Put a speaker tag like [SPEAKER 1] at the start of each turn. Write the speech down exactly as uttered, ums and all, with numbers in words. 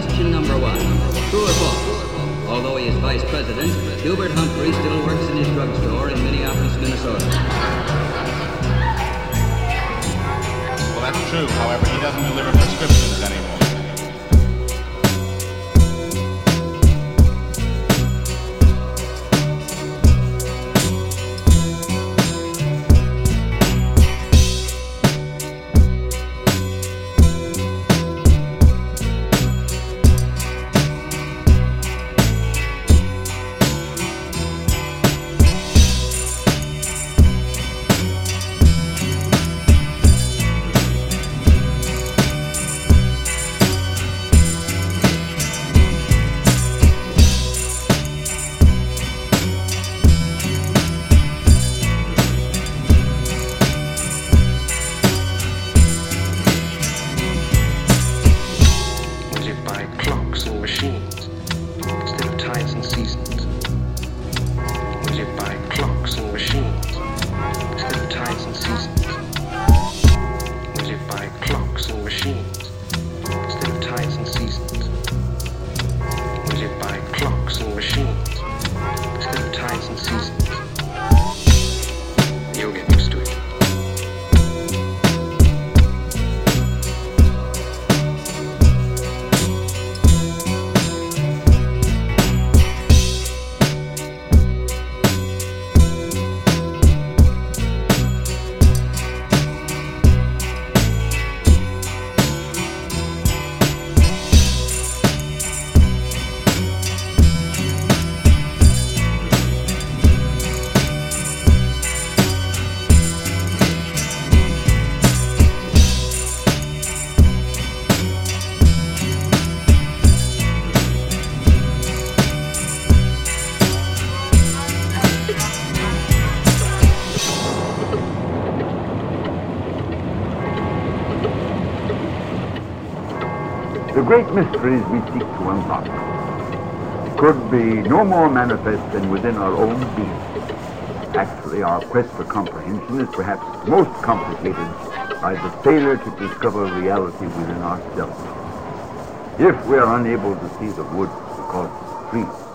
[SPEAKER 1] Question number one. True or false? Although he is vice president, Hubert Humphrey still works in his drugstore in Minneapolis, Minnesota.
[SPEAKER 2] Well, that's true. However, he doesn't deliver prescriptions anymore.
[SPEAKER 3] The great mysteries we seek to unlock could be no more manifest than within our own being. Actually, our quest for comprehension is perhaps most complicated by the failure to discover reality within ourselves. If we are unable to see the wood because it's trees,